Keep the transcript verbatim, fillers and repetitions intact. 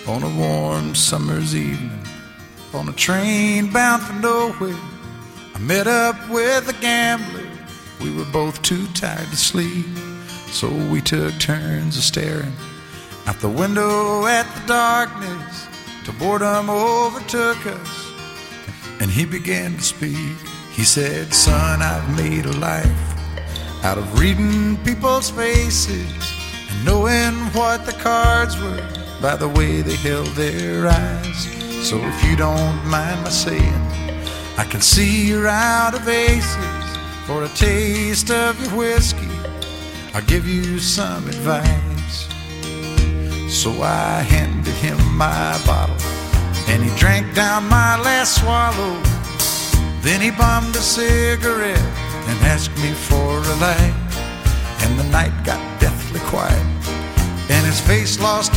on a warm summer's evening, on a train bound for nowhere. I met up with a gambler. We were both too tired to sleep, so we took turns of staring out the window at the darkness till boredom overtook us, and he began to speak. He said, "Son, I've made a life out of reading people's faces and knowing what the cards were by the way they held their eyes. So if you don't mind my saying, I can see you're out of aces. For a taste of your whiskey, I'll give you some advice." So I handed him my bottle, and he drank down my last swallow. Then he bummed a cigarette and asked me for a light, and the night got deathly quiet, and his face lost